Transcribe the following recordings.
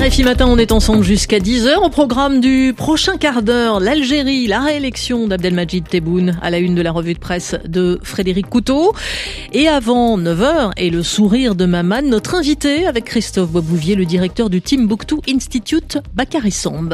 RFI Matin, on est ensemble jusqu'à 10h. Au programme du prochain quart d'heure, l'Algérie, la réélection d'Abdelmadjid Tebboune à la une de la revue de presse de Frédéric Couteau. Et avant 9h, et le sourire de Maman, notre invité avec Christophe Boisbouvier, le directeur du Timbuktu Institute, Bakary Samb.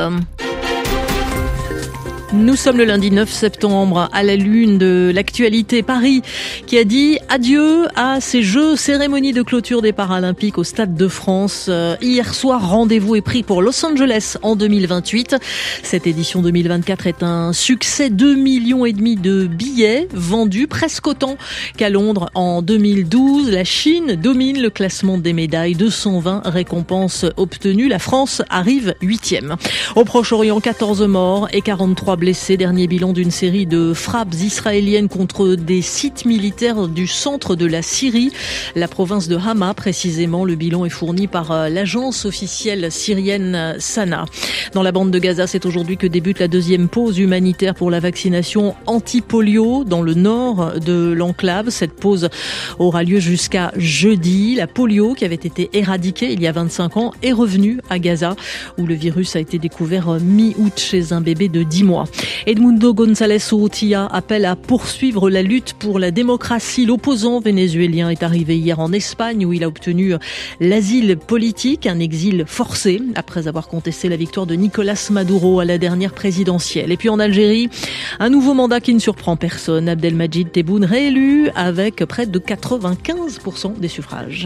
Nous sommes le lundi 9 septembre, à la lune de l'actualité. Paris qui a dit adieu à ces Jeux, cérémonie de clôture des Paralympiques au Stade de France. Hier soir, rendez-vous est pris pour Los Angeles en 2028. Cette édition 2024 est un succès, 2,5 millions de billets vendus, presque autant qu'à Londres en 2012. La Chine domine le classement des médailles, 220 récompenses obtenues. La France arrive 8e. Au Proche-Orient, 14 morts et 43 blessés. Dernier bilan d'une série de frappes israéliennes contre des sites militaires du centre de la Syrie, la province de Hama précisément. Le bilan est fourni par l'agence officielle syrienne Sana. Dans la bande de Gaza, c'est aujourd'hui que débute la deuxième pause humanitaire pour la vaccination anti-polio dans le nord de l'enclave. Cette pause aura lieu jusqu'à jeudi. La polio, qui avait été éradiquée il y a 25 ans, est revenue à Gaza, où le virus a été découvert mi-août chez un bébé de 10 mois. Edmundo González Urrutia appelle à poursuivre la lutte pour la démocratie. L'opposant vénézuélien est arrivé hier en Espagne où il a obtenu l'asile politique, un exil forcé après avoir contesté la victoire de Nicolás Maduro à la dernière présidentielle. Et puis en Algérie, un nouveau mandat qui ne surprend personne. Abdelmadjid Tebboune réélu avec près de 95% des suffrages.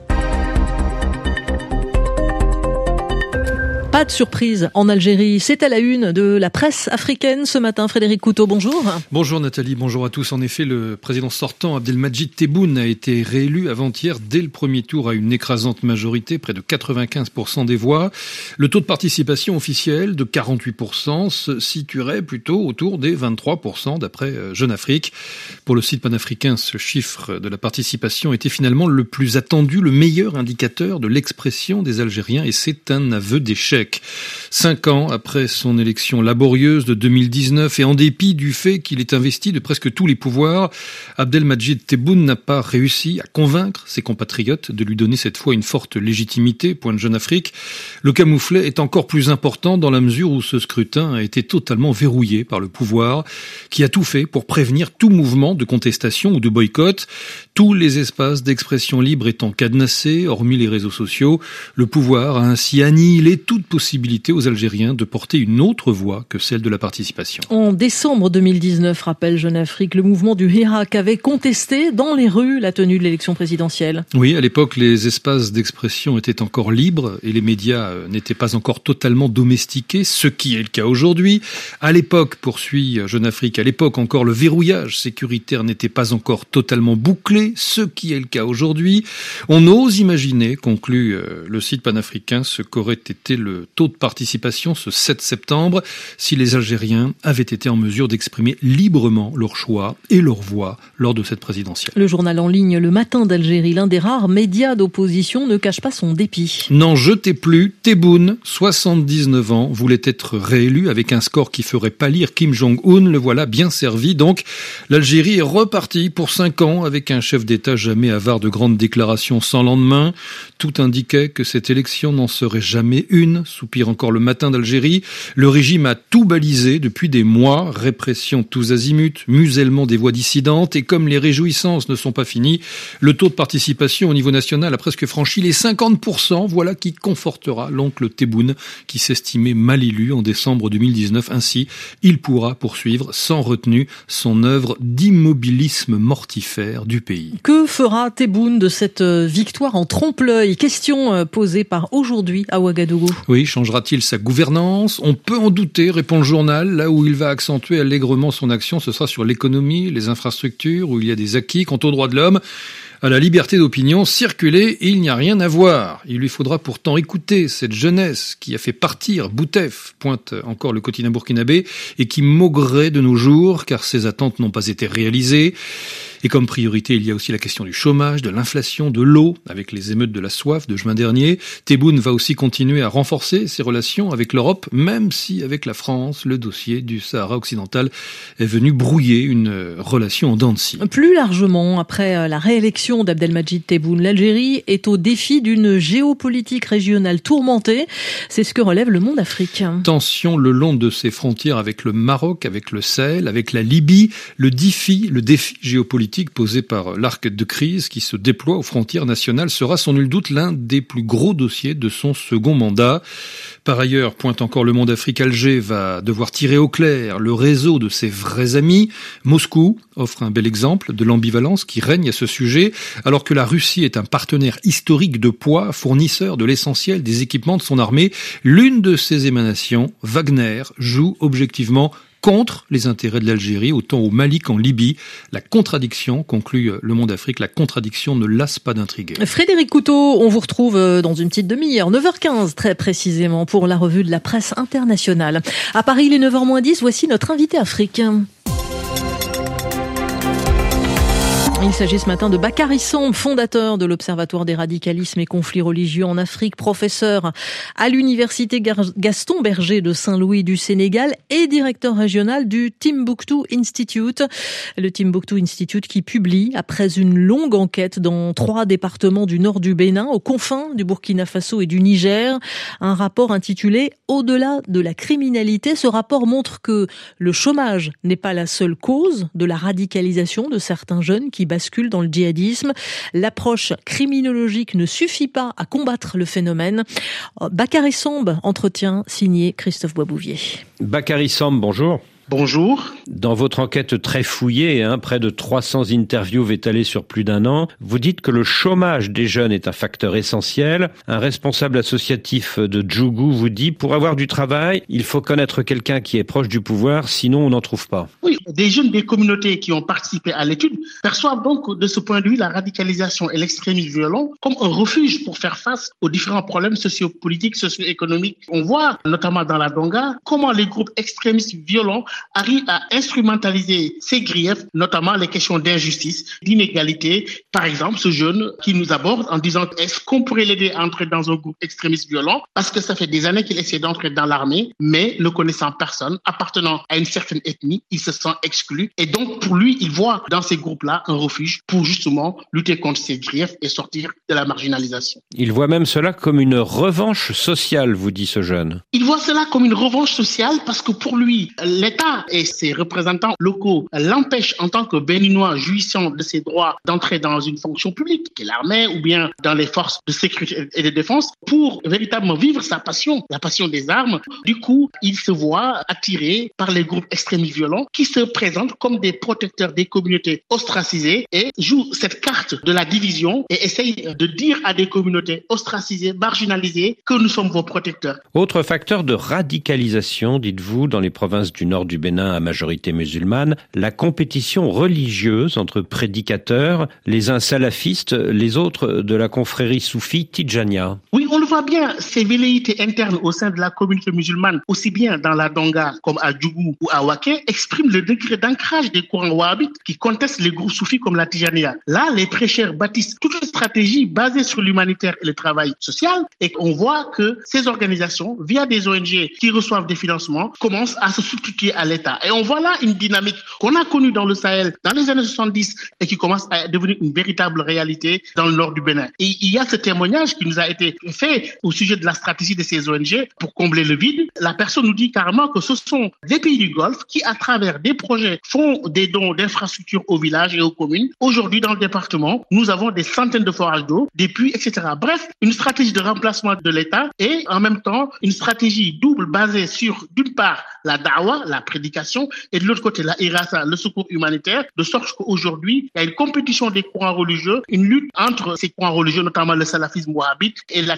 Pas de surprise en Algérie, c'est à la une de la presse africaine ce matin. Frédéric Couteau, bonjour. Bonjour Nathalie, bonjour à tous. En effet, le président sortant Abdelmadjid Tebboune a été réélu avant-hier dès le premier tour à une écrasante majorité, près de 95% des voix. Le taux de participation officiel de 48% se situerait plutôt autour des 23% d'après Jeune Afrique. Pour le site panafricain, ce chiffre de la participation était finalement le plus attendu, le meilleur indicateur de l'expression des Algériens, et c'est un aveu d'échec. 5 ans après son élection laborieuse de 2019 et en dépit du fait qu'il est investi de presque tous les pouvoirs, Abdelmadjid Tebboune n'a pas réussi à convaincre ses compatriotes de lui donner cette fois une forte légitimité, pointe Jeune Afrique. Le camouflet est encore plus important dans la mesure où ce scrutin a été totalement verrouillé par le pouvoir, qui a tout fait pour prévenir tout mouvement de contestation ou de boycott. Tous les espaces d'expression libre étant cadenassés, hormis les réseaux sociaux, le pouvoir a ainsi annihilé toute possibilité aux Algériens de porter une autre voix que celle de la participation. En décembre 2019, rappelle Jeune Afrique, le mouvement du Hirak avait contesté dans les rues la tenue de l'élection présidentielle. Oui, à l'époque, les espaces d'expression étaient encore libres et les médias n'étaient pas encore totalement domestiqués, ce qui est le cas aujourd'hui. À l'époque, poursuit Jeune Afrique, à l'époque encore, le verrouillage sécuritaire n'était pas encore totalement bouclé, ce qui est le cas aujourd'hui. On ose imaginer, conclut le site panafricain, ce qu'aurait été le taux de participation ce 7 septembre si les Algériens avaient été en mesure d'exprimer librement leur choix et leur voix lors de cette présidentielle. Le journal en ligne Le Matin d'Algérie, l'un des rares médias d'opposition, ne cache pas son dépit. N'en jetez plus, Tebboune, 79 ans, voulait être réélu avec un score qui ferait pâlir Kim Jong-un. Le voilà bien servi. Donc, l'Algérie est repartie pour 5 ans avec un chef d'État jamais avare de grandes déclarations sans lendemain. Tout indiquait que cette élection n'en serait jamais une, soupire encore Le Matin d'Algérie. Le régime a tout balisé depuis des mois, répression tous azimuts, musellement des voix dissidentes, et comme les réjouissances ne sont pas finies, le taux de participation au niveau national a presque franchi les 50%, voilà qui confortera l'oncle Tebboune, qui s'estimait mal élu en décembre 2019. Ainsi, il pourra poursuivre sans retenue son œuvre d'immobilisme mortifère du pays. Que fera Tebboune de cette victoire en trompe-l'œil? Question posée par Aujourd'hui à Ouagadougou. Oui, changera-t-il sa gouvernance? On peut en douter, répond le journal. Là où il va accentuer allègrement son action, ce sera sur l'économie, les infrastructures, où il y a des acquis. Quant aux droits de l'homme, à la liberté d'opinion, circuler, il n'y a rien à voir. Il lui faudra pourtant écouter cette jeunesse qui a fait partir Boutef, pointe encore le quotidien burkinabé, et qui maugrait de nos jours, car ses attentes n'ont pas été réalisées. Et comme priorité, il y a aussi la question du chômage, de l'inflation, de l'eau, avec les émeutes de la soif de juin dernier. Tebboune va aussi continuer à renforcer ses relations avec l'Europe, même si avec la France, le dossier du Sahara occidental est venu brouiller une relation en dents de scie. Plus largement, après la réélection d'Abdelmadjid Tebboune, l'Algérie est au défi d'une géopolitique régionale tourmentée. C'est ce que relève Le Monde Afrique. Tension le long de ses frontières avec le Maroc, avec le Sahel, avec la Libye, le défi géopolitique posé par l'arc de crise qui se déploie aux frontières nationales sera sans nul doute l'un des plus gros dossiers de son second mandat. Par ailleurs, pointe encore Le Monde Afrique, Alger va devoir tirer au clair le réseau de ses vrais amis. Moscou offre un bel exemple de l'ambivalence qui règne à ce sujet, alors que la Russie est un partenaire historique de poids, fournisseur de l'essentiel des équipements de son armée. L'une de ses émanations, Wagner, joue objectivement contre les intérêts de l'Algérie, autant au Mali qu'en Libye. La contradiction, conclut Le Monde Afrique, la contradiction ne lasse pas d'intriguer. Frédéric Couteau, on vous retrouve dans une petite demi-heure, 9h15 très précisément, pour la revue de la presse internationale. À Paris, il est 9h-10, voici notre invité Afrique. Il s'agit ce matin de Bakary Samb, fondateur de l'Observatoire des radicalismes et conflits religieux en Afrique, professeur à l'université Gaston Berger de Saint-Louis du Sénégal et directeur régional du Timbuktu Institute. Le Timbuktu Institute qui publie, après une longue enquête dans 3 départements du nord du Bénin, aux confins du Burkina Faso et du Niger, un rapport intitulé « Au-delà de la criminalité ». Ce rapport montre que le chômage n'est pas la seule cause de la radicalisation de certains jeunes qui bascule dans le djihadisme. L'approche criminologique ne suffit pas à combattre le phénomène. Bakary Samb, entretien signé Christophe Boisbouvier. Bakary Samb, bonjour. Bonjour. Dans votre enquête très fouillée, près de 300 interviews étalées sur plus d'1 an, vous dites que le chômage des jeunes est un facteur essentiel. Un responsable associatif de Djougou vous dit, pour avoir du travail, il faut connaître quelqu'un qui est proche du pouvoir, sinon on n'en trouve pas. Oui, des jeunes des communautés qui ont participé à l'étude perçoivent donc de ce point de vue la radicalisation et l'extrémisme violent comme un refuge pour faire face aux différents problèmes sociopolitiques, socio-économiques. On voit, notamment dans la Donga, comment les groupes extrémistes violents arrive à instrumentaliser ces griefs, notamment les questions d'injustice, d'inégalité. Par exemple, ce jeune qui nous aborde en disant est-ce qu'on pourrait l'aider à entrer dans un groupe extrémiste violent parce que ça fait des années qu'il essaie d'entrer dans l'armée, mais ne connaissant personne, appartenant à une certaine ethnie, il se sent exclu. Et donc, pour lui, il voit dans ces groupes-là un refuge pour justement lutter contre ces griefs et sortir de la marginalisation. Il voit même cela comme une revanche sociale, vous dit ce jeune. Il voit cela comme une revanche sociale parce que pour lui, l'État et ses représentants locaux l'empêchent en tant que Béninois jouissant de ses droits d'entrer dans une fonction publique, qui est l'armée ou bien dans les forces de sécurité et de défense, pour véritablement vivre sa passion, la passion des armes. Du coup, il se voit attiré par les groupes extrémistes violents qui se présentent comme des protecteurs des communautés ostracisées et jouent cette carte de la division et essayent de dire à des communautés ostracisées, marginalisées, que nous sommes vos protecteurs. Autre facteur de radicalisation, dites-vous, dans les provinces du nord du Bénin à majorité musulmane, la compétition religieuse entre prédicateurs, les uns salafistes, les autres de la confrérie soufie Tidjania. Oui, on le voit bien, ces velléités internes au sein de la communauté musulmane, aussi bien dans la Donga comme à Djougou ou à Waké, expriment le degré d'ancrage des courants wahhabites qui contestent les groupes soufis comme la Tidjania. Là, les prêcheurs bâtissent toute une stratégie basée sur l'humanitaire et le travail social et on voit que ces organisations, via des ONG qui reçoivent des financements, commencent à se substituer à l'État. Et on voit là une dynamique qu'on a connue dans le Sahel dans les années 70 et qui commence à devenir une véritable réalité dans le nord du Bénin. Et il y a ce témoignage qui nous a été fait au sujet de la stratégie de ces ONG pour combler le vide. La personne nous dit carrément que ce sont des pays du Golfe qui, à travers des projets, font des dons d'infrastructures aux villages et aux communes. Aujourd'hui, dans le département, nous avons des centaines de forages d'eau, des puits, etc. Bref, une stratégie de remplacement de l'État et en même temps une stratégie double basée sur, d'une part, la da'wa, la prédication, et de l'autre côté, la irasa, le secours humanitaire, de sorte qu'aujourd'hui, il y a une compétition des courants religieux, une lutte entre ces courants religieux, notamment le salafisme wahhabite et la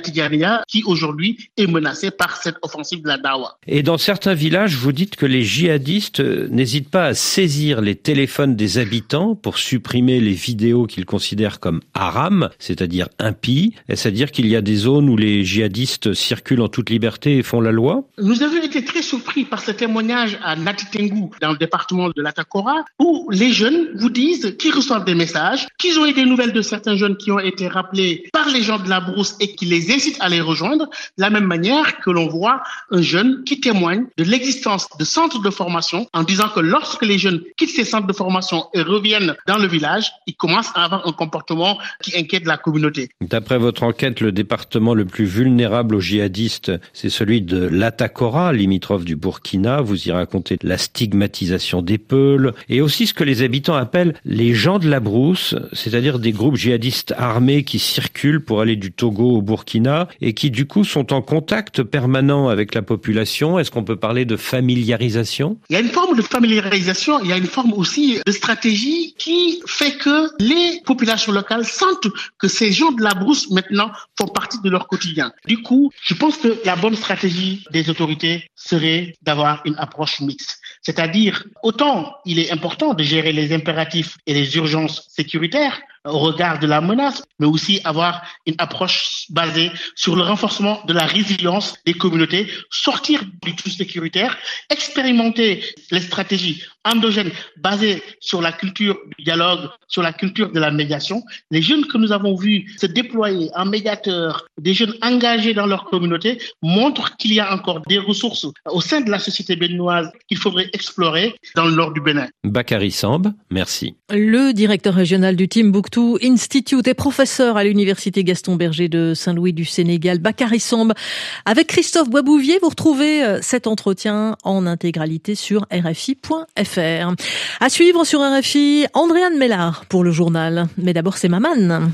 Tidjaniya qui aujourd'hui est menacée par cette offensive de la Dawa. Et dans certains villages, vous dites que les djihadistes n'hésitent pas à saisir les téléphones des habitants pour supprimer les vidéos qu'ils considèrent comme haram, c'est-à-dire impies. Est-ce à dire qu'il y a des zones où les djihadistes circulent en toute liberté et font la loi? Nous avions été très surpris par ce témoignage à Natitengu, dans le département de l'Atakora, où les jeunes vous disent qu'ils reçoivent des messages, qu'ils ont eu des nouvelles de certains jeunes qui ont été rappelés par les gens de la brousse et qui les incitent à les rejoindre, de la même manière que l'on voit un jeune qui témoigne de l'existence de centres de formation en disant que lorsque les jeunes quittent ces centres de formation et reviennent dans le village, ils commencent à avoir un comportement qui inquiète la communauté. D'après votre enquête, le département le plus vulnérable aux djihadistes, c'est celui de l'Atakora, limitrophe du Burkina. Vous y racontez la stigmatisation des Peuls et aussi ce que les habitants appellent les gens de la brousse, c'est-à-dire des groupes djihadistes armés qui circulent pour aller du Togo au Burkina et qui du coup sont en contact permanent avec la population. Est-ce qu'on peut parler de familiarisation? Il y a une forme de familiarisation, il y a une forme aussi de stratégie qui fait que les populations locales sentent que ces gens de la brousse maintenant font partie de leur quotidien. Du coup, je pense que la bonne stratégie des autorités serait d'avoir une approche mixte. C'est-à-dire, autant il est important de gérer les impératifs et les urgences sécuritaires au regard de la menace, mais aussi avoir une approche basée sur le renforcement de la résilience des communautés, sortir du tout sécuritaire, expérimenter les stratégies endogènes basées sur la culture du dialogue, sur la culture de la médiation. Les jeunes que nous avons vus se déployer en médiateurs, des jeunes engagés dans leur communauté, montrent qu'il y a encore des ressources au sein de la société béninoise qu'il faudrait explorer dans le nord du Bénin. Bakary Samb, merci. Le directeur régional du Timbuktu Institute et professeur à l'université Gaston Berger de Saint-Louis du Sénégal, Bakary Samb. Avec Christophe Boisbouvier, vous retrouvez cet entretien en intégralité sur RFI.fr. À suivre sur RFI, Andréane Mellard pour le journal. Mais d'abord, c'est Maman.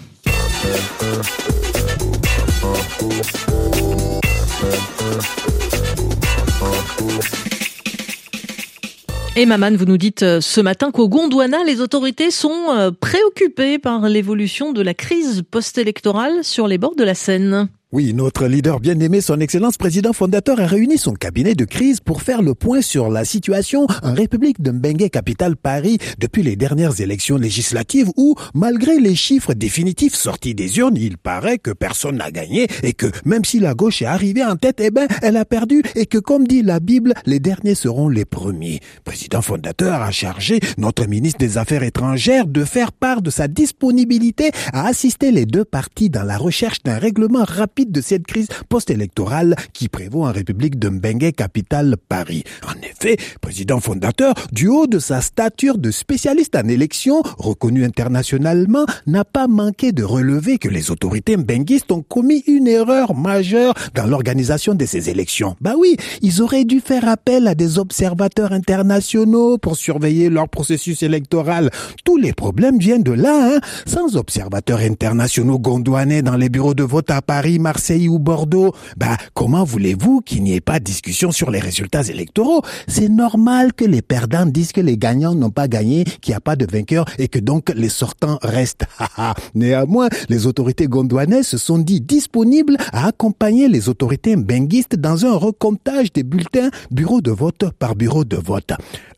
Et Maman, vous nous dites ce matin qu'au Gondwana, les autorités sont préoccupées par l'évolution de la crise post-électorale sur les bords de la Seine. Oui, notre leader bien-aimé, son Excellence président fondateur, a réuni son cabinet de crise pour faire le point sur la situation en République de Mbengue, capitale Paris, depuis les dernières élections législatives où, malgré les chiffres définitifs sortis des urnes, il paraît que personne n'a gagné et que même si la gauche est arrivée en tête, elle a perdu et que, comme dit la Bible, les derniers seront les premiers. Président fondateur a chargé notre ministre des Affaires étrangères de faire part de sa disponibilité à assister les deux parties dans la recherche d'un règlement rapide de cette crise post-électorale qui prévaut en République de Mbengue, capitale Paris. En effet, président fondateur, du haut de sa stature de spécialiste en élections, reconnu internationalement, n'a pas manqué de relever que les autorités mbenguistes ont commis une erreur majeure dans l'organisation de ces élections. Bah oui, ils auraient dû faire appel à des observateurs internationaux pour surveiller leur processus électoral. Tous les problèmes viennent de là, Sans observateurs internationaux gondouanais dans les bureaux de vote à Paris, Marseille ou Bordeaux, comment voulez-vous qu'il n'y ait pas de discussion sur les résultats électoraux? C'est normal que les perdants disent que les gagnants n'ont pas gagné, qu'il n'y a pas de vainqueur et que donc les sortants restent. Néanmoins, les autorités gondouanaises se sont dit disponibles à accompagner les autorités mbenguistes dans un recomptage des bulletins bureau de vote par bureau de vote.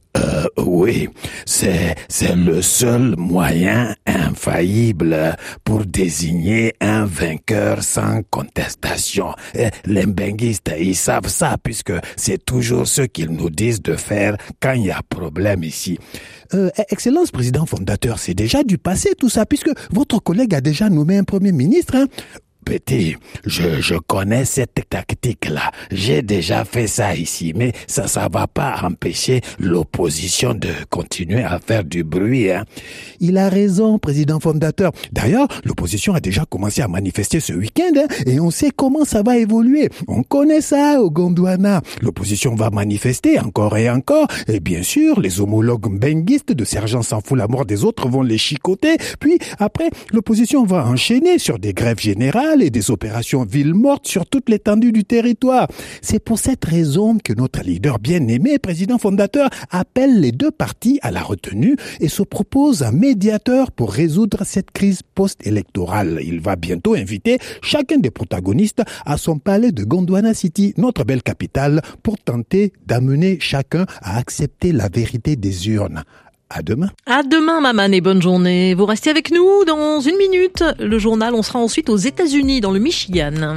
Oui, c'est le seul moyen infaillible pour désigner un vainqueur sans contestation. Les mbenguistes, ils savent ça puisque c'est toujours ce qu'ils nous disent de faire quand il y a problème ici. Excellence président fondateur, c'est déjà du passé tout ça puisque votre collègue a déjà nommé un premier ministre, Petit, je connais cette tactique-là. J'ai déjà fait ça ici, mais ça va pas empêcher l'opposition de continuer à faire du bruit, Il a raison, président fondateur. D'ailleurs, l'opposition a déjà commencé à manifester ce week-end, et on sait comment ça va évoluer. On connaît ça au Gondwana. L'opposition va manifester encore et encore, et bien sûr, les homologues mbenguistes de Sergent s'en fout la mort des autres vont les chicoter, puis après, l'opposition va enchaîner sur des grèves générales, locales et des opérations ville morte sur toute l'étendue du territoire. C'est pour cette raison que notre leader bien-aimé, président fondateur, appelle les deux parties à la retenue et se propose un médiateur pour résoudre cette crise post-électorale. Il va bientôt inviter chacun des protagonistes à son palais de Gondwana City, notre belle capitale, pour tenter d'amener chacun à accepter la vérité des urnes. À demain. À demain, Maman, et bonne journée. Vous restez avec nous dans une minute. Le journal, on sera ensuite aux États-Unis, dans le Michigan.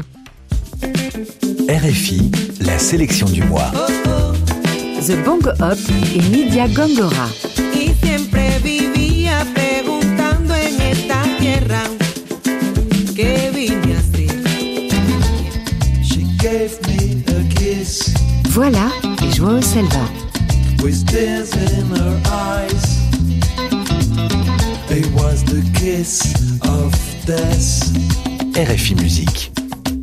RFI, la sélection du mois. The Bongo Up et Nidia Gongora. Y siempre vivía preguntando en esta tierra ¿qué vine a hacer? She gave me a kiss. Voilà João Selva. With tears in her eyes. It was the kiss of death. RFI Musique.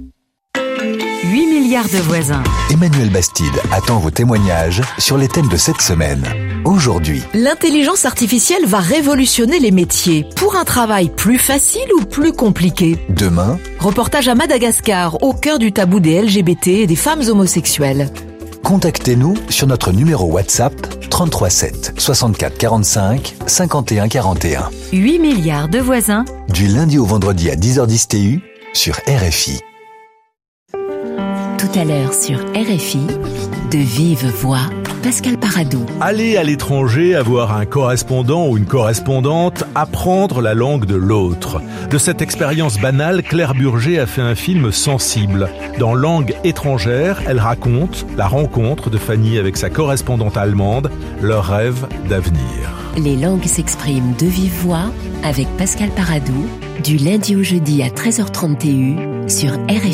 8 milliards de voisins. Emmanuel Bastide attend vos témoignages sur les thèmes de cette semaine. Aujourd'hui, l'intelligence artificielle va révolutionner les métiers. Pour un travail plus facile ou plus compliqué? demain, Reportage à Madagascar, au cœur du tabou des LGBT et des femmes homosexuelles. contactez-nous sur notre numéro WhatsApp 33 7 64 45 51 41. 8 milliards de voisins. Du lundi au vendredi à 10h10 TU sur RFI. Tout à l'heure sur RFI, de vive voix, Pascal Paradou. Aller à l'étranger, avoir un correspondant ou une correspondante, apprendre la langue de l'autre. De cette expérience banale, Claire Burger a fait un film sensible. Dans Langue étrangère, elle raconte la rencontre de Fanny avec sa correspondante allemande, leur rêve d'avenir. Les langues s'expriment de vive voix avec Pascal Paradou, du lundi au jeudi à 13h30 TU sur RFI.